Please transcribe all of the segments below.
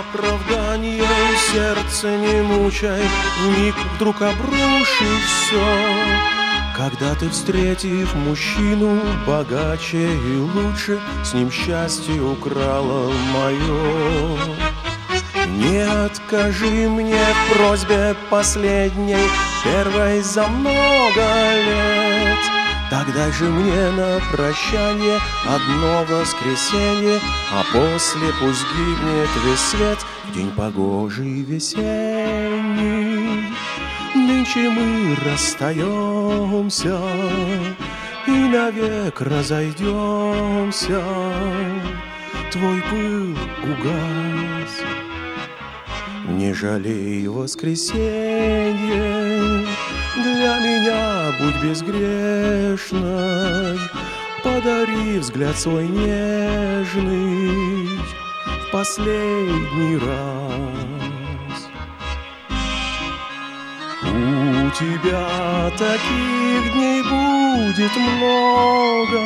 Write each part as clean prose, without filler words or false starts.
оправдание, сердце не мучай, вмиг вдруг обрушив все. Когда ты, встретив мужчину богаче и лучше, с ним счастье украла мое. Не откажи мне в просьбе последней, первой за много лет. Так дай же мне на прощание одно воскресенье, а после пусть гибнет весь свет в день погожий весенний. Нынче мы расстаемся и навек разойдемся. Твой пыл угас, не жалей воскресенье. Для меня будь безгрешной, подари взгляд свой нежный в последний раз. У тебя таких дней будет много,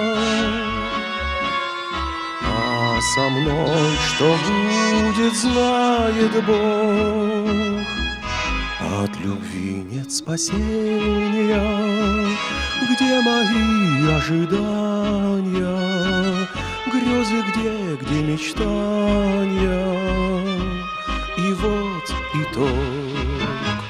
а со мной что будет, знает Бог. От любви нет спасения, где мои ожидания, грезы где мечтания, и вот итог.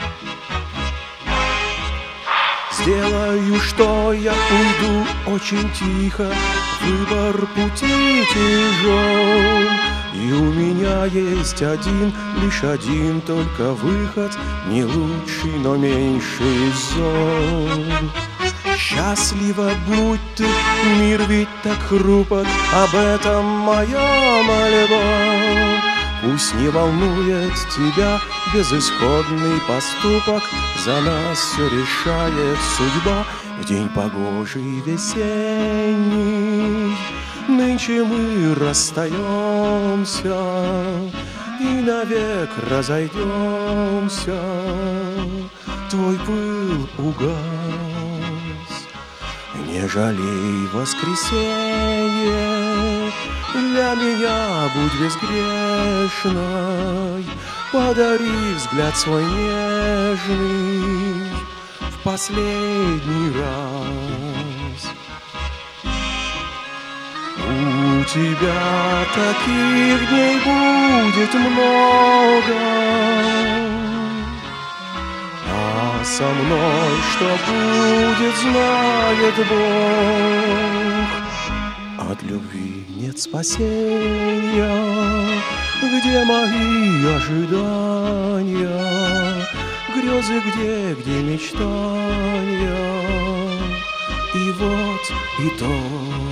Сделаю, что я уйду очень тихо, выбор пути тяжел, и у меня есть один, лишь один только выход, не лучший, но меньший зол. Счастлива будь ты, мир ведь так хрупок, об этом моя мольба. Пусть не волнует тебя безысходный поступок, за нас все решает судьба в день погожий весенний. Нынче мы расстаемся и навек разойдемся. Твой пыл угас, не жалей воскресенье. Для меня будь безгрешной, подари взгляд свой нежный в последний раз. У тебя таких дней будет много, а со мной что будет, знает Бог. От любви нет спасения, где мои ожидания, грезы где мечтания, и вот итог.